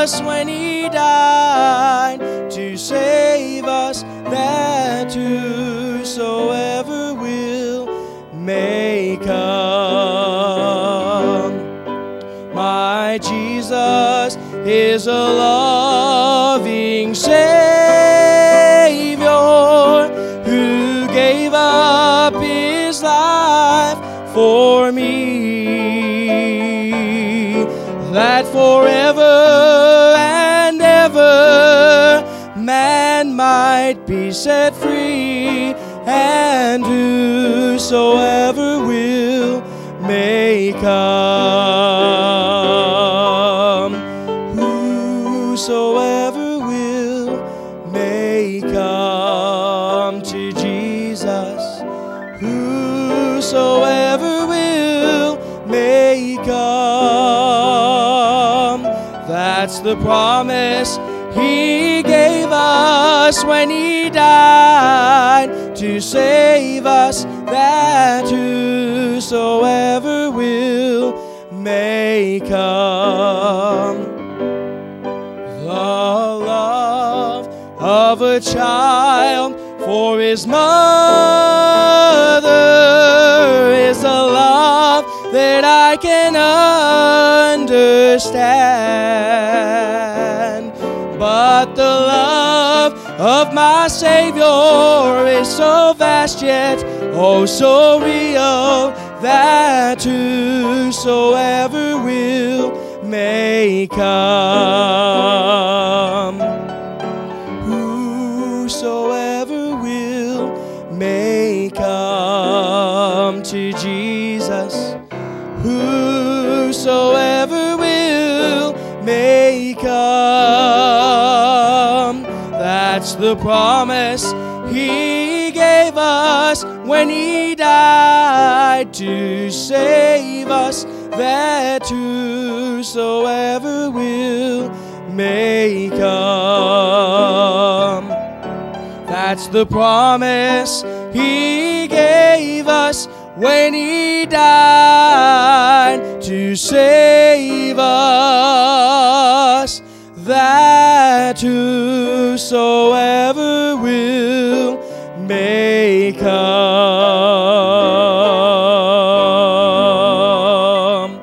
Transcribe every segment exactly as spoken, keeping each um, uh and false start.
us when He died to save us, that whosoever will may come. My Jesus is a loving Savior who gave up His life for me, that forever and ever man might be set free, and whosoever will may come. Whosoever will may come to Jesus. Whosoever will may come. That's the promise He gave us when He died to save us, that whosoever will may come. The love of a child for his mother is a love that I can understand. But the love of my Savior is so vast yet oh so real, that whosoever will may come. Whosoever will may come to Jesus. Whosoever will may come. That's the promise He gave us when He died to save us, that whosoever will may come. That's the promise He gave us when He died to save us, that whosoever will may come.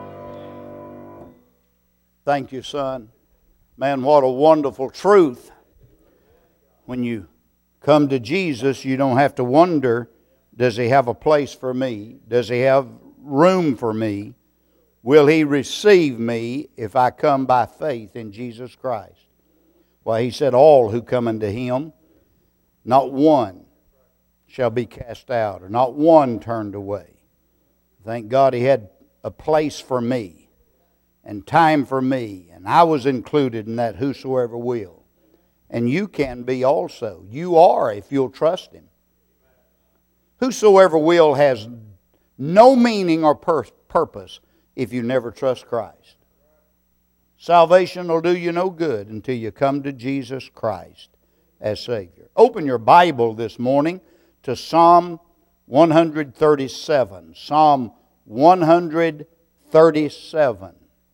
Thank you, son. Man, what a wonderful truth. When you come to Jesus, you don't have to wonder, does He have a place for me? Does He have room for me? Will He receive me if I come by faith in Jesus Christ? Well, He said, all who come unto Him, not one shall be cast out, or not one turned away. Thank God He had a place for me and time for me, and I was included in that whosoever will. And you can be also. You are if you'll trust Him. Whosoever will has no meaning or pur- purpose if you never trust Christ. Salvation will do you no good until you come to Jesus Christ as Savior. Open your Bible this morning to Psalm one thirty-seven. Psalm one thirty-seven.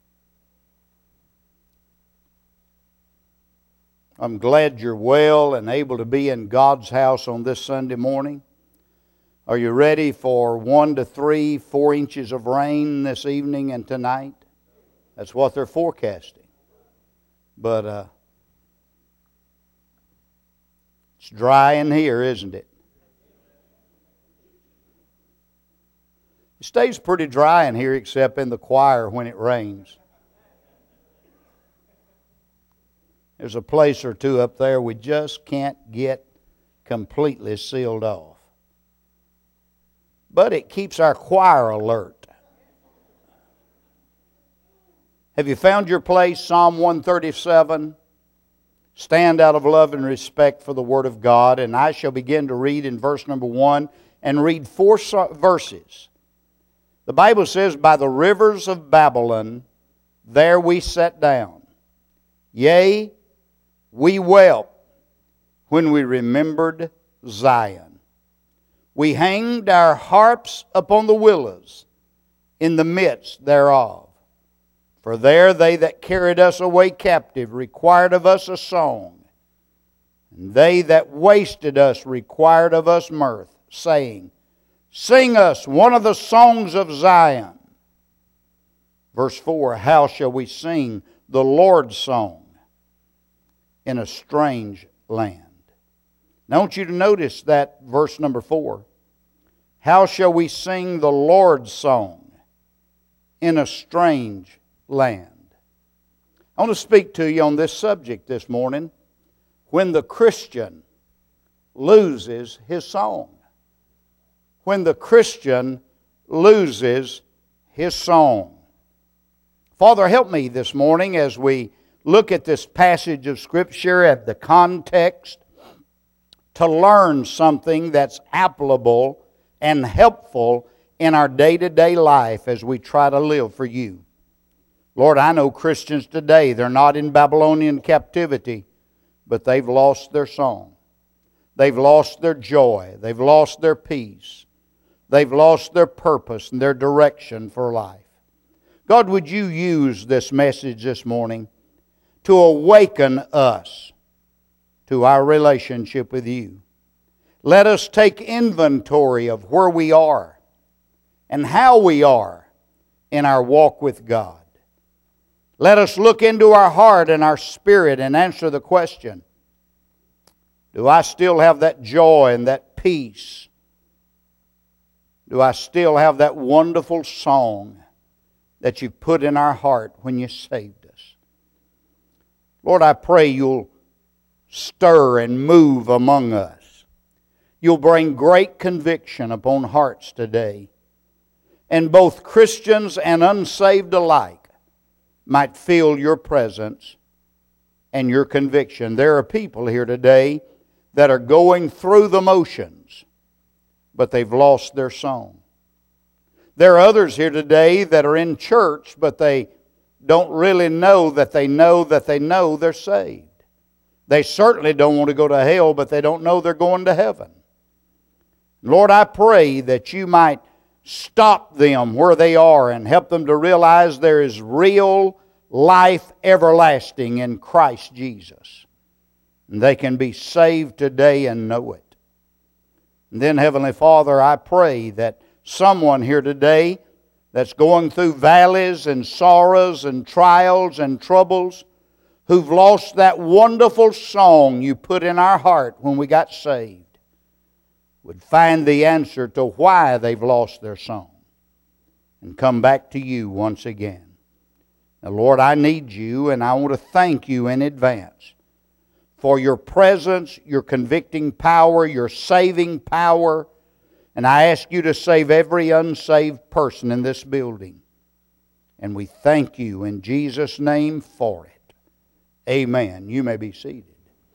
I'm glad you're well and able to be in God's house on this Sunday morning. Are you ready for one to three, four inches of rain this evening and tonight? That's what they're forecasting. But uh, it's dry in here, isn't it? It stays pretty dry in here except in the choir when it rains. There's a place or two up there we just can't get completely sealed off. But it keeps our choir alert. Have you found your place? Psalm one thirty-seven. Stand out of love and respect for the Word of God. And I shall begin to read in verse number one and read four verses. The Bible says, by the rivers of Babylon, there we sat down. Yea, we wept when we remembered Zion. We hanged our harps upon the willows in the midst thereof. For there they that carried us away captive required of us a song, and they that wasted us required of us mirth, saying, Sing us one of the songs of Zion. Verse four, How shall we sing the Lord's song in a strange land? Now I want you to notice that verse number four. How shall we sing the Lord's song in a strange land? I want to speak to you on this subject this morning. When the Christian loses his song. When the Christian loses his song. Father, help me this morning as we look at this passage of Scripture at the context to learn something that's applicable and helpful in our day-to-day life as we try to live for you. Lord, I know Christians today, they're not in Babylonian captivity, but they've lost their song. They've lost their joy. They've lost their peace. They've lost their purpose and their direction for life. God, would you use this message this morning to awaken us to our relationship with you? Let us take inventory of where we are and how we are in our walk with God. Let us look into our heart and our spirit and answer the question, do I still have that joy and that peace? Do I still have that wonderful song that you put in our heart when you saved us? Lord, I pray you'll stir and move among us. You'll bring great conviction upon hearts today. And both Christians and unsaved alike might feel your presence and your conviction. There are people here today that are going through the motions, but they've lost their song. There are others here today that are in church, but they don't really know that they know that they know they're saved. They certainly don't want to go to hell, but they don't know they're going to heaven. Lord, I pray that you might stop them where they are and help them to realize there is real life everlasting in Christ Jesus. And they can be saved today and know it. And then, Heavenly Father, I pray that someone here today that's going through valleys and sorrows and trials and troubles, who've lost that wonderful song you put in our heart when we got saved, would find the answer to why they've lost their song and come back to you once again. Now, Lord, I need you, and I want to thank you in advance for your presence, your convicting power, your saving power. And I ask you to save every unsaved person in this building. And we thank you in Jesus' name for it. Amen. You may be seated.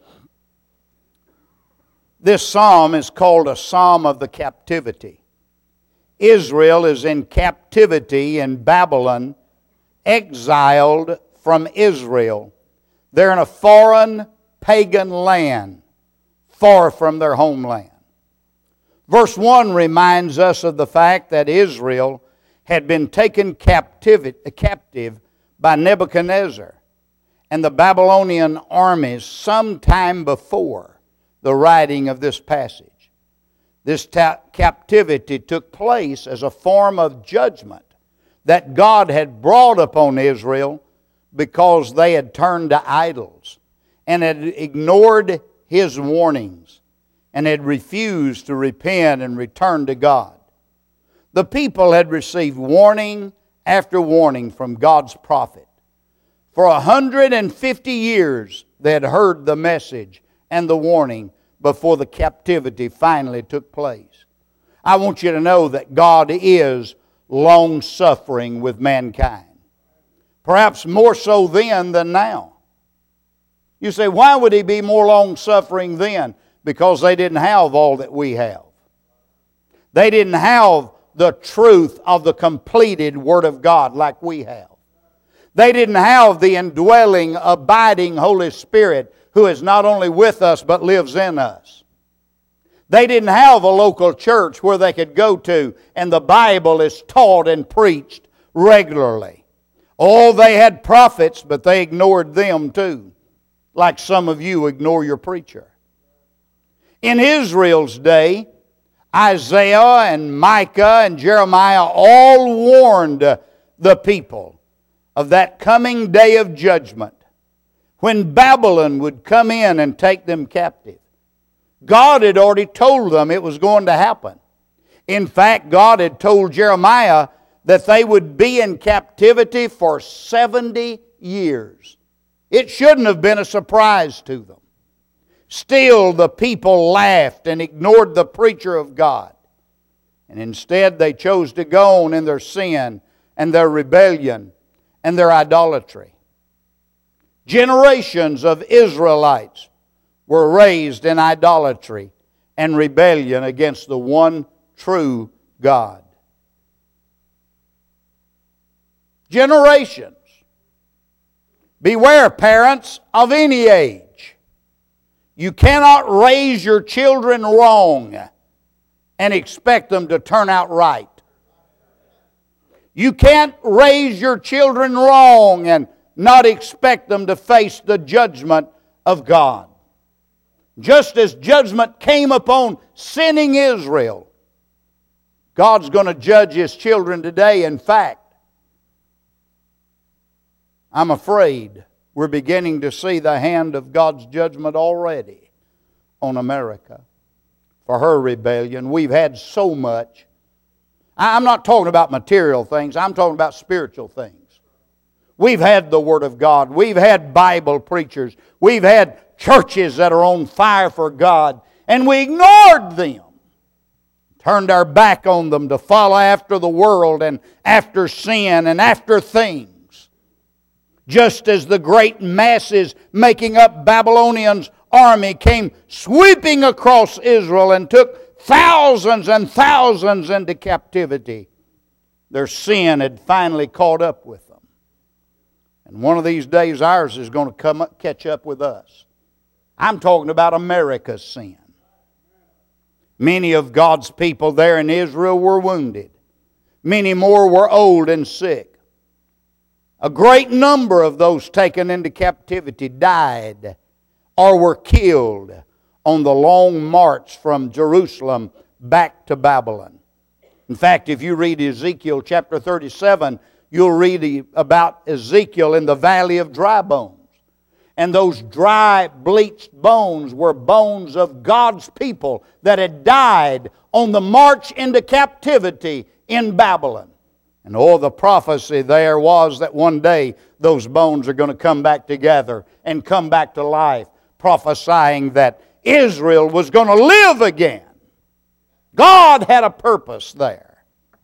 This psalm is called a psalm of the captivity. Israel is in captivity in Babylon, exiled from Israel. They're in a foreign pagan land, far from their homeland. Verse one reminds us of the fact that Israel had been taken captive, captive by Nebuchadnezzar and the Babylonian armies sometime before the writing of this passage. This ta- captivity took place as a form of judgment that God had brought upon Israel because they had turned to idols and had ignored His warnings and had refused to repent and return to God. The people had received warning after warning from God's prophet. For one hundred fifty years they had heard the message and the warning before the captivity finally took place. I want you to know that God is long-suffering with mankind. Perhaps more so then than now. You say, why would He be more long-suffering then? Because they didn't have all that we have. They didn't have the truth of the completed Word of God like we have. They didn't have the indwelling, abiding Holy Spirit who is not only with us but lives in us. They didn't have a local church where they could go to and the Bible is taught and preached regularly. Oh, they had prophets, but they ignored them too, like some of you ignore your preacher. In Israel's day, Isaiah and Micah and Jeremiah all warned the people of that coming day of judgment when Babylon would come in and take them captive. God had already told them it was going to happen. In fact, God had told Jeremiah that they would be in captivity for seventy years. It shouldn't have been a surprise to them. Still, the people laughed and ignored the preacher of God. And instead, they chose to go on in their sin and their rebellion and their idolatry. Generations of Israelites were raised in idolatry and rebellion against the one true God. Generations. Beware, parents of any age. You cannot raise your children wrong and expect them to turn out right. You can't raise your children wrong and not expect them to face the judgment of God. Just as judgment came upon sinning Israel, God's going to judge His children today. In fact, I'm afraid we're beginning to see the hand of God's judgment already on America for her rebellion. We've had so much. I'm not talking about material things. I'm talking about spiritual things. We've had the Word of God. We've had Bible preachers. We've had churches that are on fire for God. And we ignored them. Turned our back on them to follow after the world and after sin and after things. Just as the great masses making up Babylonians' army came sweeping across Israel and took thousands and thousands into captivity, their sin had finally caught up with them. And one of these days ours is going to come up, catch up with us. I'm talking about America's sin. Many of God's people there in Israel were wounded. Many more were old and sick. A great number of those taken into captivity died or were killed on the long march from Jerusalem back to Babylon. In fact, if you read Ezekiel chapter thirty-seven, you'll read about Ezekiel in the valley of dry bones. And those dry, bleached bones were bones of God's people that had died on the march into captivity in Babylon. And oh, the prophecy there was that one day those bones are going to come back together and come back to life, prophesying that Israel was going to live again. God had a purpose there.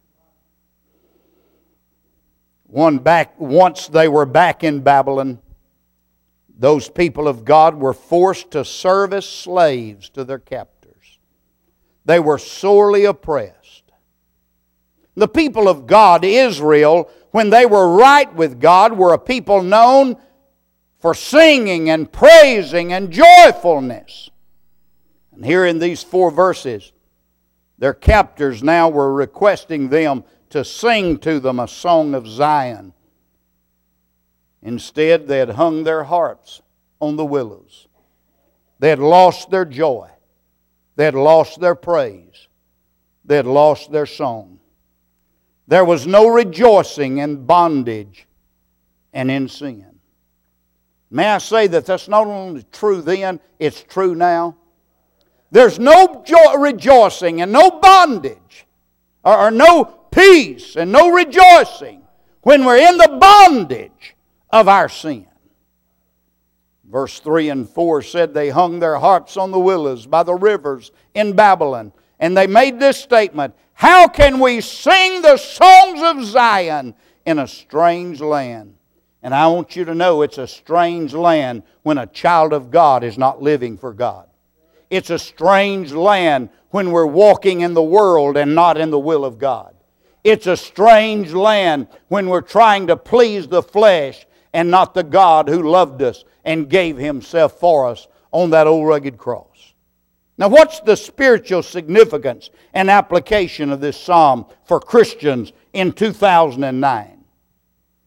One back, once they were back in Babylon, those people of God were forced to serve as slaves to their captors. They were sorely oppressed. The people of God, Israel, when they were right with God, were a people known for singing and praising and joyfulness. And here in these four verses, their captors now were requesting them to sing to them a song of Zion. Instead, they had hung their harps on the willows. They had lost their joy. They had lost their praise. They had lost their song. There was no rejoicing in bondage and in sin. May I say that that's not only true then, it's true now. There's no joy, rejoicing and no bondage, or, or no peace and no rejoicing when we're in the bondage of our sin. Verse three and four said they hung their harps on the willows by the rivers in Babylon. And they made this statement, how can we sing the songs of Zion in a strange land? And I want you to know it's a strange land when a child of God is not living for God. It's a strange land when we're walking in the world and not in the will of God. It's a strange land when we're trying to please the flesh and not the God who loved us and gave Himself for us on that old rugged cross. Now, what's the spiritual significance and application of this psalm for Christians in two thousand nine?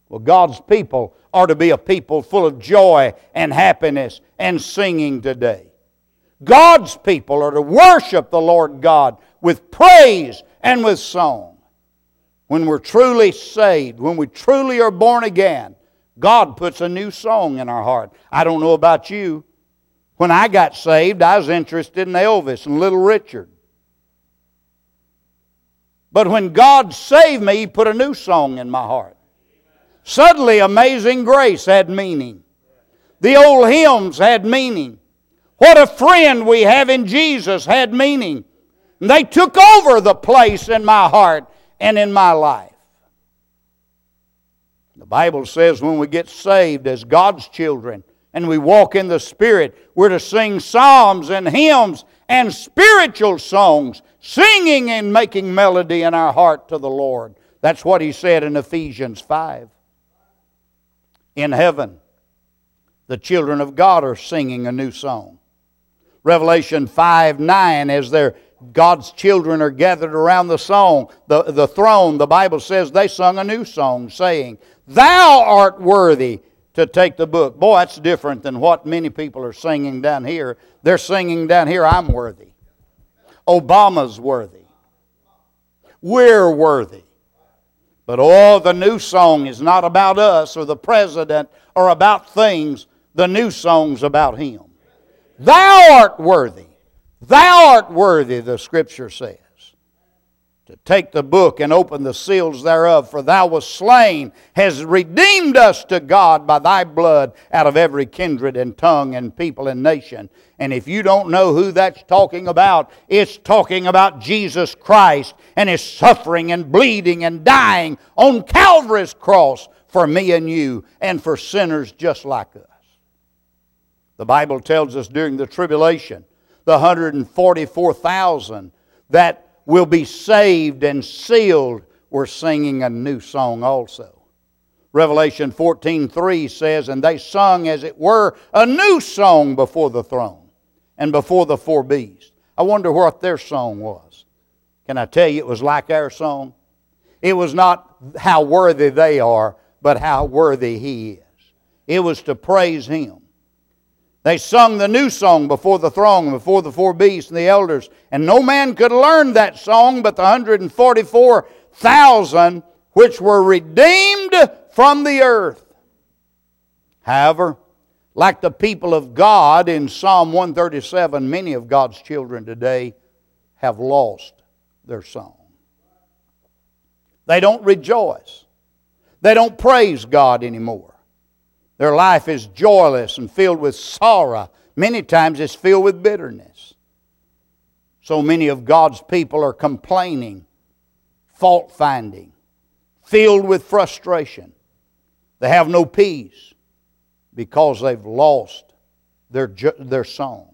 Well, God's people are to be a people full of joy and happiness and singing today. God's people are to worship the Lord God with praise and with song. When we're truly saved, when we truly are born again, God puts a new song in our heart. I don't know about you. When I got saved, I was interested in Elvis and Little Richard. But when God saved me, He put a new song in my heart. Suddenly, Amazing Grace had meaning. The old hymns had meaning. What a friend we have in Jesus had meaning. And they took over the place in my heart and in my life. The Bible says when we get saved as God's children and we walk in the Spirit, we're to sing psalms and hymns and spiritual songs, singing and making melody in our heart to the Lord. That's what He said in Ephesians five. In heaven, the children of God are singing a new song. Revelation five nine, as they're God's children are gathered around the song, the, the throne, the Bible says they sung a new song, saying, Thou art worthy to take the book. Boy, that's different than what many people are singing down here. They're singing down here, I'm worthy. Obama's worthy. We're worthy. But oh, the new song is not about us or the president or about things. The new song's about Him. Thou art worthy. Thou art worthy, the Scripture says, to take the book and open the seals thereof. For Thou wast slain, has redeemed us to God by Thy blood out of every kindred and tongue and people and nation. And if you don't know who that's talking about, it's talking about Jesus Christ and His suffering and bleeding and dying on Calvary's cross for me and you and for sinners just like us. The Bible tells us during the tribulation, the one hundred forty-four thousand that will be saved and sealed were singing a new song also. Revelation fourteen three says, And they sung as it were a new song before the throne and before the four beasts. I wonder what their song was. Can I tell you it was like our song? It was not how worthy they are, but how worthy He is. It was to praise Him. They sung the new song before the throne, and before the four beasts and the elders. And no man could learn that song but the one hundred forty-four thousand which were redeemed from the earth. However, like the people of God in Psalm one thirty-seven, many of God's children today have lost their song. They don't rejoice. They don't praise God anymore. Their life is joyless and filled with sorrow. Many times it's filled with bitterness. So many of God's people are complaining, fault-finding, filled with frustration. They have no peace because they've lost their, their song.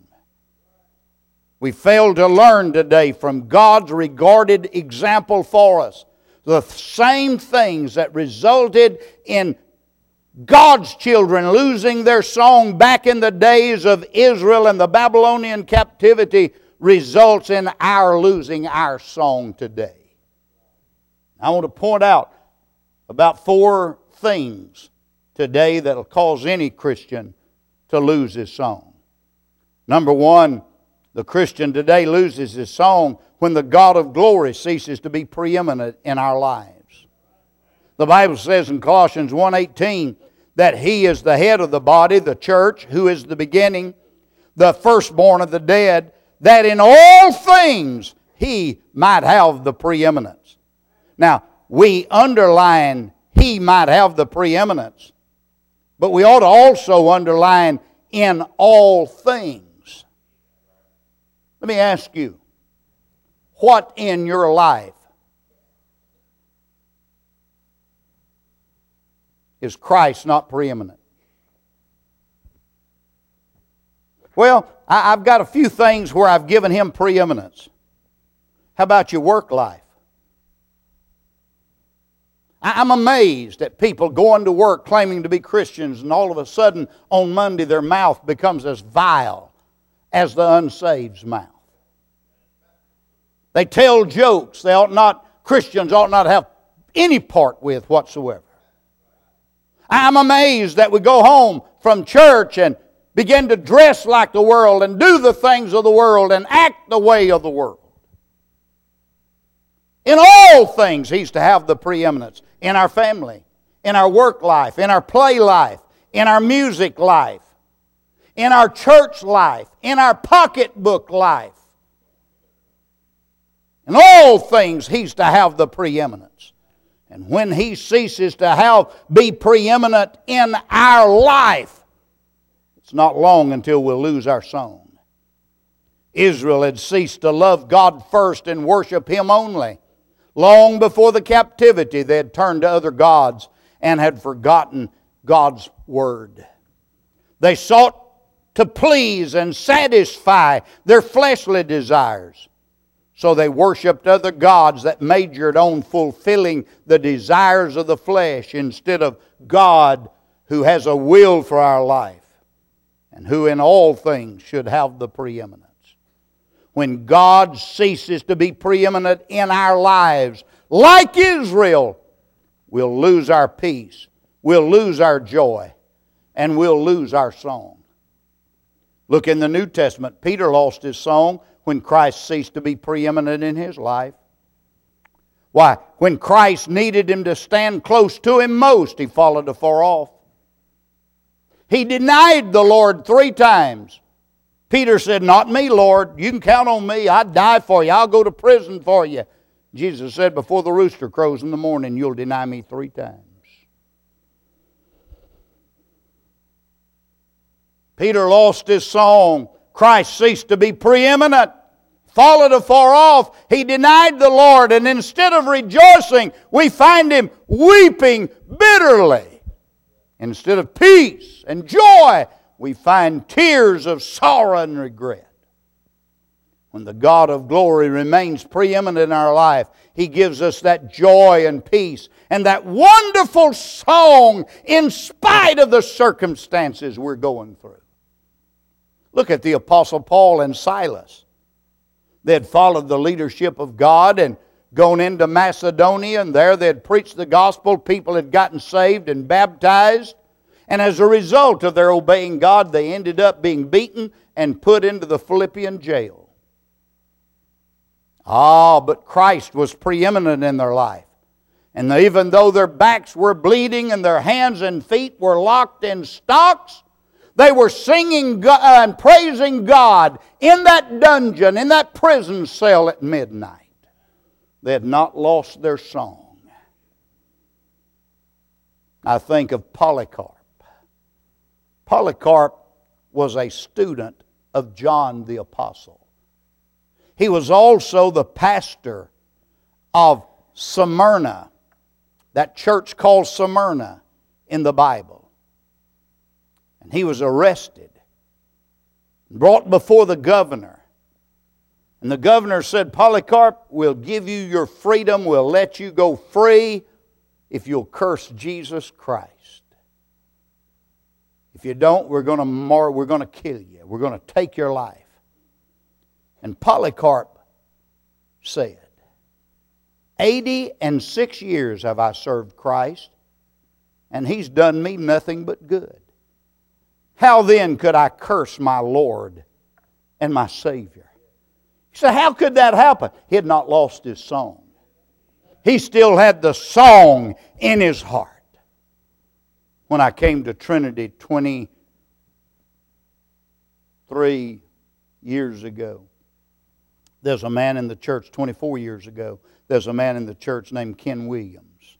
We fail to learn today from God's regarded example for us the same things that resulted in God's children losing their song back in the days of Israel and the Babylonian captivity results in our losing our song today. I want to point out about four things today that will cause any Christian to lose his song. Number one, the Christian today loses his song when the God of glory ceases to be preeminent in our lives. The Bible says in Colossians one eighteen that He is the head of the body, the church, who is the beginning, the firstborn of the dead, that in all things He might have the preeminence. Now, we underline He might have the preeminence, but we ought to also underline in all things. Let me ask you, what in your life is Christ not preeminent? Well, I, I've got a few things where I've given Him preeminence. How about your work life? I, I'm amazed at people going to work claiming to be Christians, and all of a sudden on Monday their mouth becomes as vile as the unsaved's mouth. They tell jokes they ought not, Christians ought not have any part with whatsoever. I'm amazed that we go home from church and begin to dress like the world and do the things of the world and act the way of the world. In all things, He's to have the preeminence. In our family, in our work life, in our play life, in our music life, in our church life, in our pocketbook life. In all things, He's to have the preeminence. And when He ceases to have be preeminent in our life, it's not long until we'll lose our song. Israel had ceased to love God first and worship Him only. Long before the captivity, they had turned to other gods and had forgotten God's Word. They sought to please and satisfy their fleshly desires. So they worshiped other gods that majored on fulfilling the desires of the flesh instead of God who has a will for our life and who in all things should have the preeminence. When God ceases to be preeminent in our lives, like Israel, we'll lose our peace, we'll lose our joy, and we'll lose our song. Look in the New Testament. Peter lost his song when Christ ceased to be preeminent in his life. Why? When Christ needed him to stand close to him most, he followed afar off. He denied the Lord three times. Peter said, "Not me, Lord. You can count on me. I'd die for you. I'll go to prison for you." Jesus said, "Before the rooster crows in the morning, you'll deny me three times." Peter lost his song. Christ ceased to be preeminent. Followed afar off. He denied the Lord. And instead of rejoicing, we find him weeping bitterly. Instead of peace and joy, we find tears of sorrow and regret. When the God of glory remains preeminent in our life, He gives us that joy and peace and that wonderful song in spite of the circumstances we're going through. Look at the Apostle Paul and Silas. They had followed the leadership of God and gone into Macedonia, and there they had preached the gospel. People had gotten saved and baptized. And as a result of their obeying God, they ended up being beaten and put into the Philippian jail. Ah, but Christ was preeminent in their life. And even though their backs were bleeding and their hands and feet were locked in stocks, they were singing and praising God in that dungeon, in that prison cell at midnight. They had not lost their song. I think of Polycarp. Polycarp was a student of John the Apostle. He was also the pastor of Smyrna, that church called Smyrna in the Bible. And he was arrested, brought before the governor. And the governor said, "Polycarp, we'll give you your freedom, we'll let you go free if you'll curse Jesus Christ. If you don't, we're going to mar- we're going to kill you. We're going to take your life." And Polycarp said, eighty and six years have I served Christ, and He's done me nothing but good. How then could I curse my Lord and my Savior?" He said, how could that happen? He had not lost his song. He still had the song in his heart. When I came to Trinity twenty-three years ago, there's a man in the church, twenty-four years ago, there's a man in the church named Ken Williams.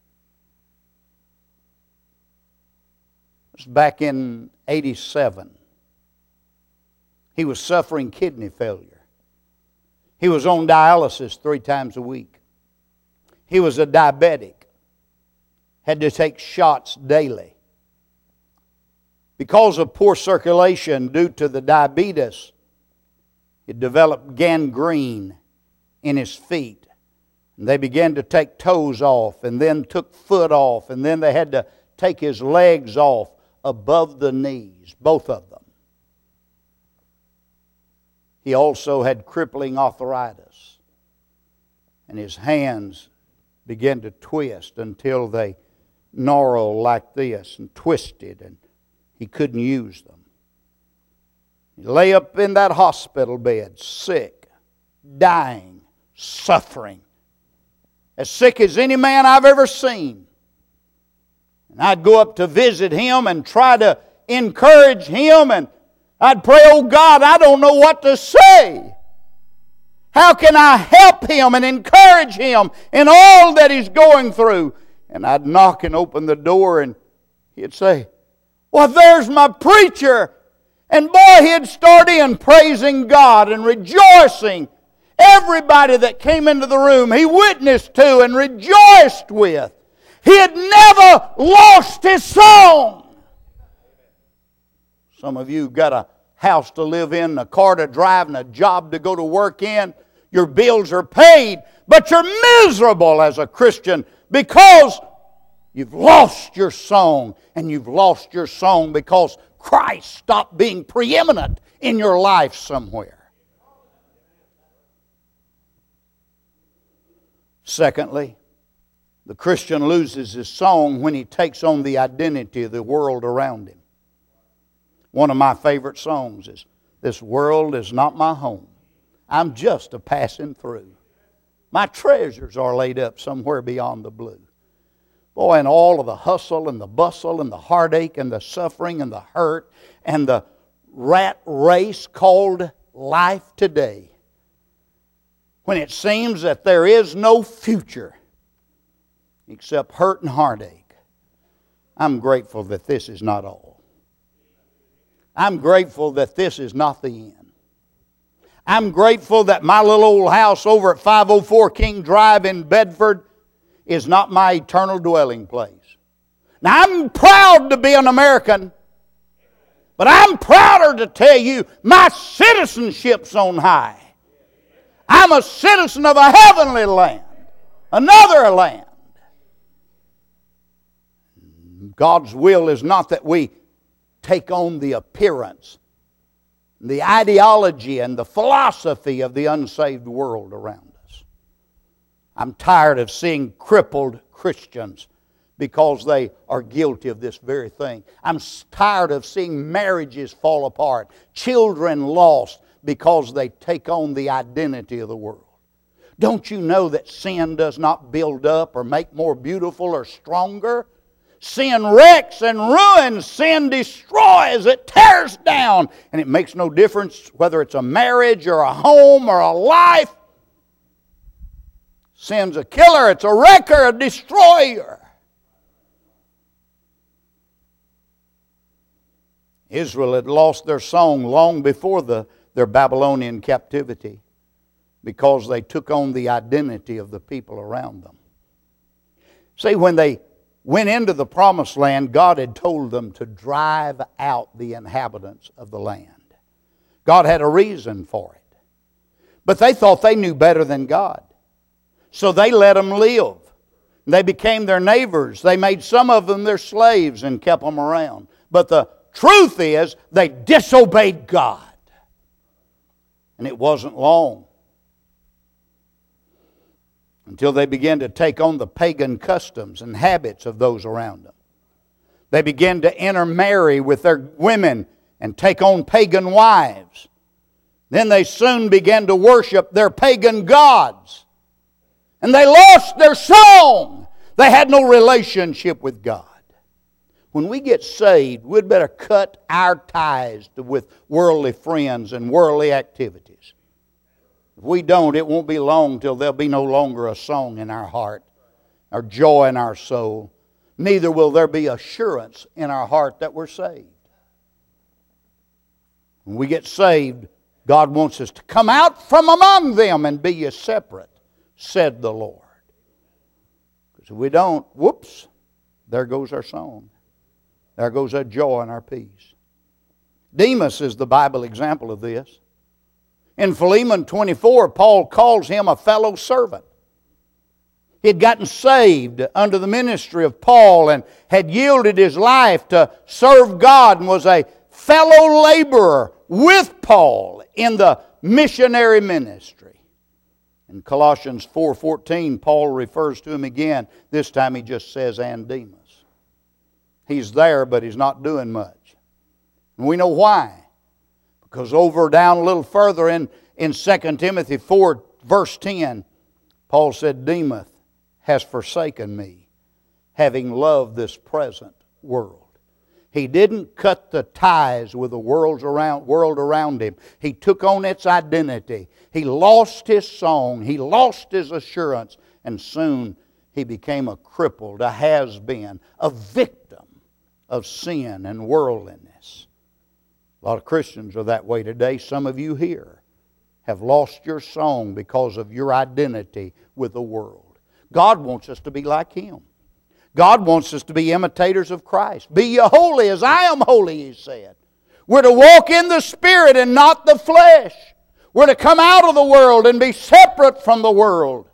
It was back in eighty-seven. He was suffering kidney failure. He was on dialysis three times a week. He was a diabetic. Had to take shots daily. Because of poor circulation due to the diabetes, it developed gangrene in his feet. And they began to take toes off and then took foot off, and then they had to take his legs off above the knees, both of them. He also had crippling arthritis, and his hands began to twist until they gnarled like this and twisted, and he couldn't use them. He lay up in that hospital bed, sick, dying, suffering, as sick as any man I've ever seen. And I'd go up to visit him and try to encourage him, and I'd pray, oh God, I don't know what to say. How can I help him and encourage him in all that he's going through? And I'd knock and open the door, and he'd say, well, there's my preacher. And boy, he'd start in praising God and rejoicing. Everybody that came into the room, he witnessed to and rejoiced with. He had never lost his song. Some of you got a house to live in, a car to drive, and a job to go to work in. Your bills are paid, but you're miserable as a Christian because you've lost your song. And you've lost your song because Christ stopped being preeminent in your life somewhere. Secondly, the Christian loses his song when he takes on the identity of the world around him. One of my favorite songs is, "This world is not my home. I'm just a passing through. My treasures are laid up somewhere beyond the blue." Boy, and all of the hustle and the bustle and the heartache and the suffering and the hurt and the rat race called life today, when it seems that there is no future except hurt and heartache, I'm grateful that this is not all. I'm grateful that this is not the end. I'm grateful that my little old house over at five oh four King Drive in Bedford is not my eternal dwelling place. Now, I'm proud to be an American, but I'm prouder to tell you my citizenship's on high. I'm a citizen of a heavenly land, another land. God's will is not that we take on the appearance, the ideology, and the philosophy of the unsaved world around us. I'm tired of seeing crippled Christians because they are guilty of this very thing. I'm tired of seeing marriages fall apart, children lost because they take on the identity of the world. Don't you know that sin does not build up or make more beautiful or stronger? Sin wrecks and ruins. Sin destroys. It tears down. And it makes no difference whether it's a marriage or a home or a life. Sin's a killer. It's a wrecker, a destroyer. Israel had lost their song long before the, their Babylonian captivity because they took on the identity of the people around them. See, when they went into the promised land, God had told them to drive out the inhabitants of the land. God had a reason for it. But they thought they knew better than God. So they let them live. They became their neighbors. They made some of them their slaves and kept them around. But the truth is, they disobeyed God. And it wasn't long until they began to take on the pagan customs and habits of those around them. They began to intermarry with their women and take on pagan wives. Then they soon began to worship their pagan gods. And they lost their song. They had no relationship with God. When we get saved, we'd better cut our ties with worldly friends and worldly activities. If we don't, it won't be long till there'll be no longer a song in our heart, or joy in our soul. Neither will there be assurance in our heart that we're saved. When we get saved, God wants us to come out from among them and be ye separate, said the Lord. Because if we don't, whoops, there goes our song. There goes our joy and our peace. Demas is the Bible example of this. In Philemon twenty-four, Paul calls him a fellow servant. He had gotten saved under the ministry of Paul and had yielded his life to serve God and was a fellow laborer with Paul in the missionary ministry. In Colossians four fourteen, Paul refers to him again. This time he just says, and Demas. He's there, but He's not doing much. And we know why. Because over down a little further in, in Second Timothy four, verse ten, Paul said, Demas has forsaken me, having loved this present world. He didn't cut the ties with the world around, world around him. He took on its identity. He lost his song. He lost his assurance. And soon he became a crippled, a has-been, a victim of sin and worldliness. A lot of Christians are that way today. Some of you here have lost your song because of your identity with the world. God wants us to be like Him. God wants us to be imitators of Christ. Be ye holy as I am holy, He said. We're to walk in the Spirit and not the flesh. We're to come out of the world and be separate from the world.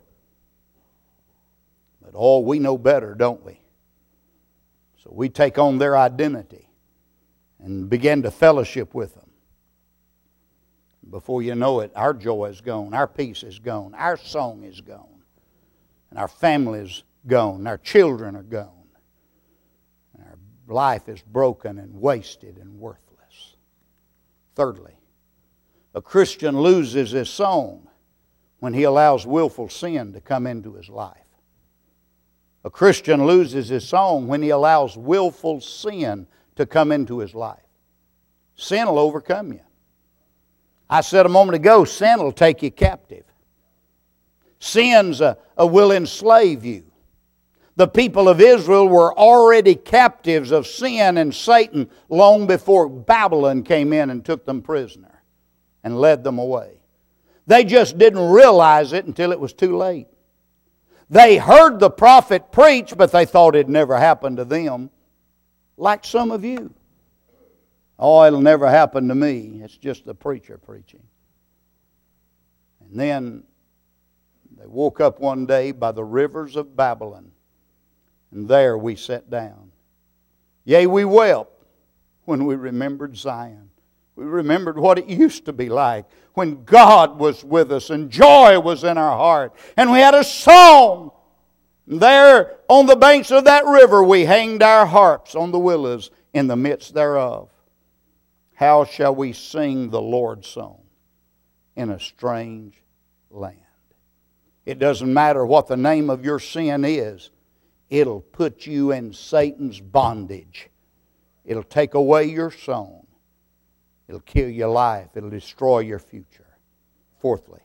But oh, we know better, don't we? So we take on their identity and begin to fellowship with them. Before you know it, our joy is gone, our peace is gone, our song is gone, and our family is gone, our children are gone, and our life is broken and wasted and worthless. Thirdly, a Christian loses his song when he allows willful sin to come into his life. A Christian loses his song when he allows willful sin to come into his life. Sin will overcome you. I said a moment ago, sin will take you captive. Sins uh, uh, will enslave you. The people of Israel were already captives of sin and Satan long before Babylon came in and took them prisoner and led them away. They just didn't realize it until it was too late. They heard the prophet preach, but they thought it never happened to them, like some of you. Oh, it'll never happen to me. It's just the preacher preaching. And then they woke up one day by the rivers of Babylon, and there we sat down. Yea, we wept when we remembered Zion. We remembered what it used to be like when God was with us and joy was in our heart. And we had a song. There on the banks of that river we hanged our harps on the willows in the midst thereof. How shall we sing the Lord's song in a strange land? It doesn't matter what the name of your sin is. It'll put you in Satan's bondage. It'll take away your song. It'll kill your life. It'll destroy your future. Fourthly,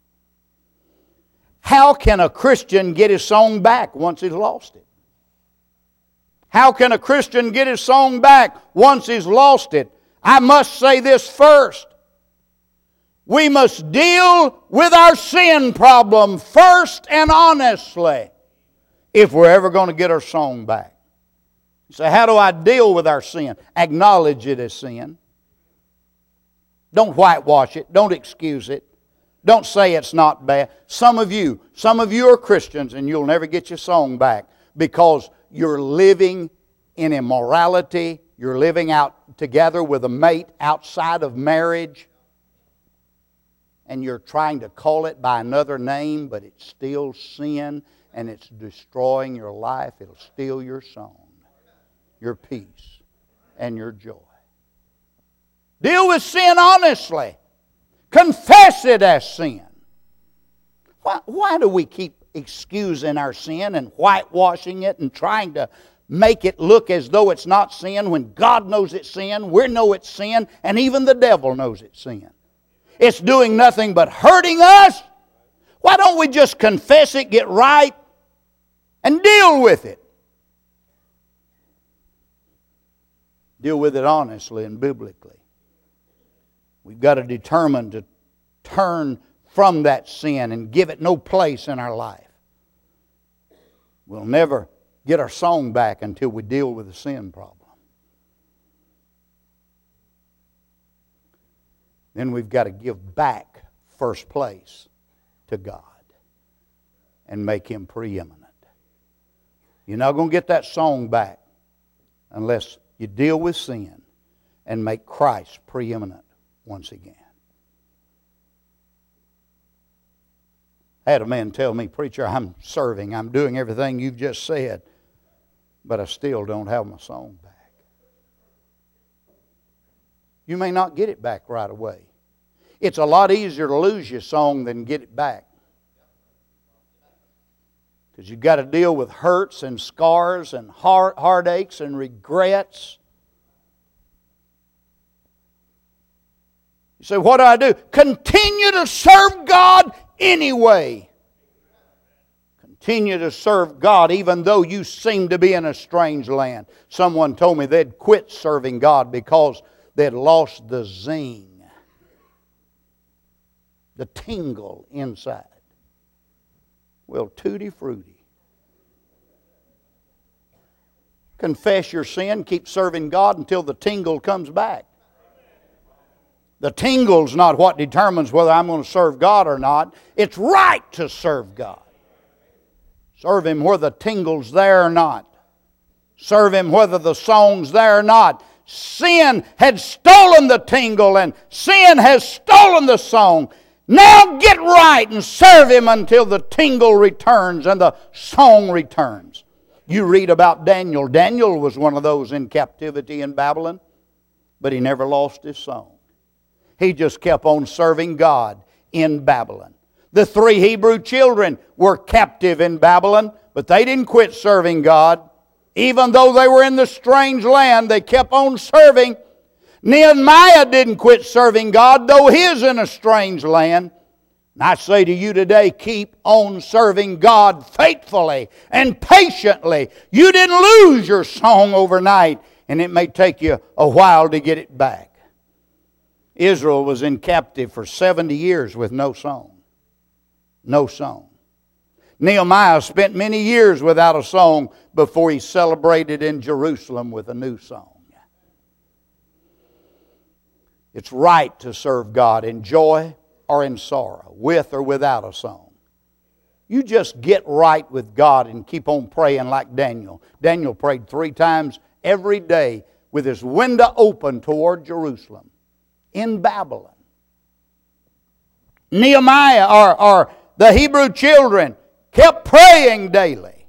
how can a Christian get his song back once he's lost it? How can a Christian get his song back once he's lost it? I must say this first. We must deal with our sin problem first and honestly if we're ever going to get our song back. You say, how do I deal with our sin? Acknowledge it as sin. Don't whitewash it. Don't excuse it. Don't say it's not bad. Some of you, some of you are Christians and you'll never get your song back because you're living in immorality. You're living out together with a mate outside of marriage. And you're trying to call it by another name, but it's still sin and it's destroying your life. It'll steal your song, your peace, and your joy. Deal with sin honestly. Confess it as sin. Why, why do we keep excusing our sin and whitewashing it and trying to make it look as though it's not sin when God knows it's sin, we know it's sin, and even the devil knows it's sin? It's doing nothing but hurting us. Why don't we just confess it, get right, and deal with it? Deal with it honestly and biblically. We've got to determine to turn from that sin and give it no place in our life. We'll never get our song back until we deal with the sin problem. Then we've got to give back first place to God and make Him preeminent. You're not going to get that song back unless you deal with sin and make Christ preeminent once again. I had a man tell me, preacher, I'm serving, I'm doing everything you've just said, but I still don't have my song back. You may not get it back right away. It's a lot easier to lose your song than get it back. Because you've got to deal with hurts and scars and heart, heartaches and regrets. You say, what do I do? Continue to serve God anyway. Continue to serve God even though you seem to be in a strange land. Someone told me they'd quit serving God because they'd lost the zing, the tingle inside. Well, tutti frutti. Confess your sin, keep serving God until the tingle comes back. The tingle's not what determines whether I'm going to serve God or not. It's right to serve God. Serve Him whether the tingle's there or not. Serve Him whether the song's there or not. Sin had stolen the tingle and sin has stolen the song. Now get right and serve Him until the tingle returns and the song returns. You read about Daniel. Daniel was one of those in captivity in Babylon, but he never lost his song. He just kept on serving God in Babylon. The three Hebrew children were captive in Babylon, but they didn't quit serving God. Even though they were in the strange land, they kept on serving. Nehemiah didn't quit serving God, though he is in a strange land. And I say to you today, keep on serving God faithfully and patiently. You didn't lose your song overnight, and it may take you a while to get it back. Israel was in captive for seventy years with no song. No song. Nehemiah spent many years without a song before he celebrated in Jerusalem with a new song. It's right to serve God in joy or in sorrow, with or without a song. You just get right with God and keep on praying like Daniel. Daniel prayed three times every day with his window open toward Jerusalem in Babylon. Nehemiah, or, or the Hebrew children, kept praying daily.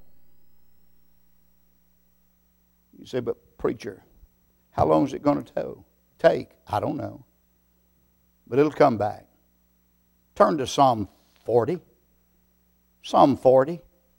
You say, but preacher, how long is it going to take? I don't know. But it'll come back. Turn to Psalm forty. Psalm forty.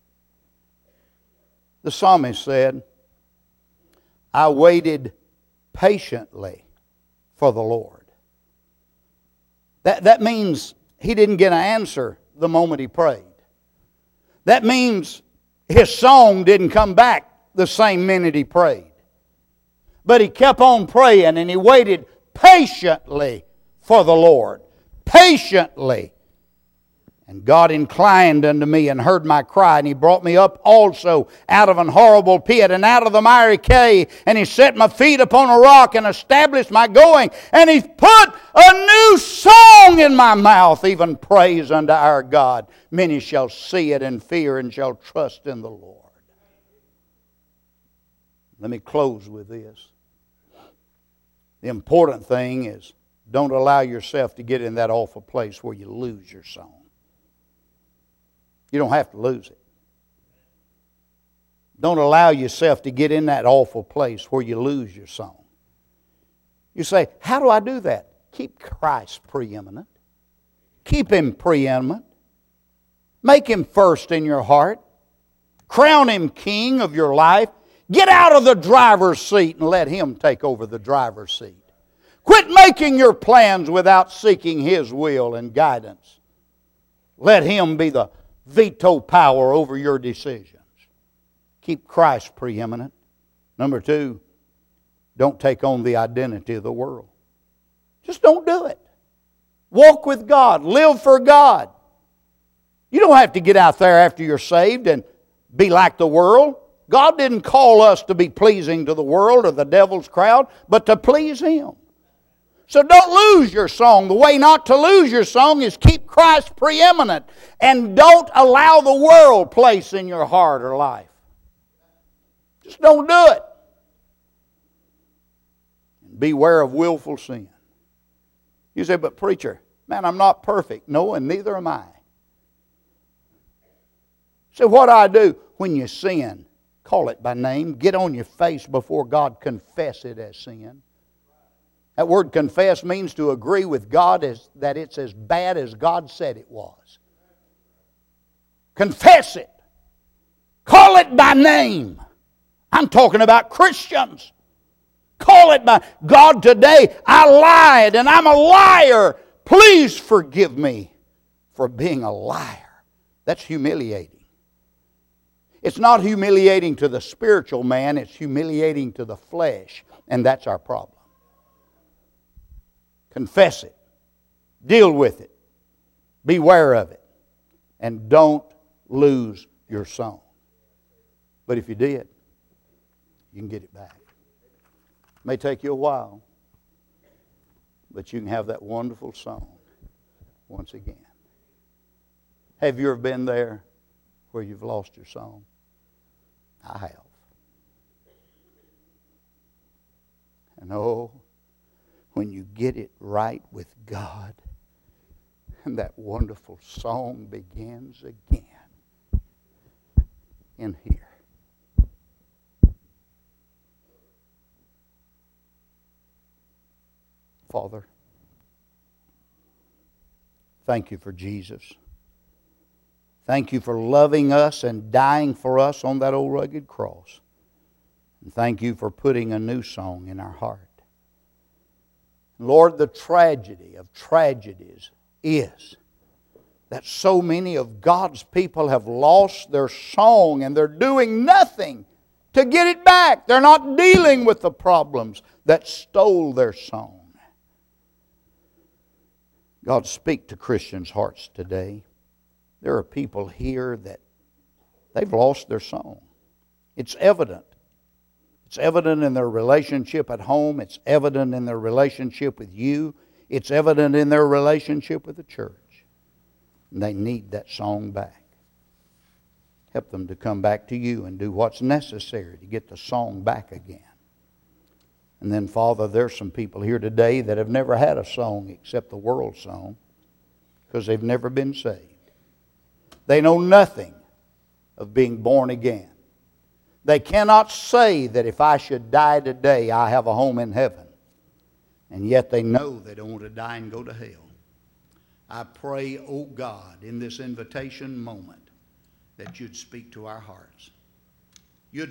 The psalmist said, I waited patiently for the Lord. That, that means he didn't get an answer the moment he prayed. That means his song didn't come back the same minute he prayed. But he kept on praying and he waited patiently for the Lord. Patiently. And God inclined unto me and heard my cry, and He brought me up also out of an horrible pit and out of the miry clay, and He set my feet upon a rock and established my going, and He put a new song in my mouth, even praise unto our God. Many shall see it and fear and shall trust in the Lord. Let me close with this. The important thing is, don't allow yourself to get in that awful place where you lose your song. You don't have to lose it. Don't allow yourself to get in that awful place where you lose your song. You say, how do I do that? Keep Christ preeminent. Keep Him preeminent. Make Him first in your heart. Crown Him king of your life. Get out of the driver's seat and let Him take over the driver's seat. Quit making your plans without seeking His will and guidance. Let Him be the veto power over your decisions. Keep Christ preeminent. Number two, don't take on the identity of the world. Just don't do it. Walk with God. Live for God. You don't have to get out there after you're saved and be like the world. God didn't call us to be pleasing to the world or the devil's crowd, but to please Him. So don't lose your song. The way not to lose your song is keep Christ preeminent. And don't allow the world place in your heart or life. Just don't do it. And beware of willful sin. You say, but preacher, man, I'm not perfect. No, and neither am I. So what do I do? When you sin, Call it by name. Get on your face before God. Confess it as sin. That word confess means to agree with God as, that it's as bad as God said it was. Confess it. Call it by name. I'm talking about Christians. Call it by God today. I lied and I'm a liar. Please forgive me for being a liar. That's humiliating. It's not humiliating to the spiritual man. It's humiliating to the flesh. And that's our problem. Confess it. Deal with it. Beware of it. And don't lose your song. But if you did, you can get it back. It may take you a while, but you can have that wonderful song once again. Have you ever been there where you've lost your song? I have. And oh, when you get it right with God, and that wonderful song begins again in here. Father, thank you for Jesus. Thank you for loving us and dying for us on that old rugged cross. And thank you for putting a new song in our heart. Lord, the tragedy of tragedies is that so many of God's people have lost their song and they're doing nothing to get it back. They're not dealing with the problems that stole their song. God, speak to Christians' hearts today. There are people here that they've lost their song. It's evident. It's evident in their relationship at home. It's evident in their relationship with you. It's evident in their relationship with the church. And they need that song back. Help them to come back to you and do what's necessary to get the song back again. And then, Father, there's some people here today that have never had a song except the world song because they've never been saved. They know nothing of being born again. They cannot say that if I should die today, I have a home in heaven. And yet they know they don't want to die and go to hell. I pray, oh God, in this invitation moment, that you'd speak to our hearts.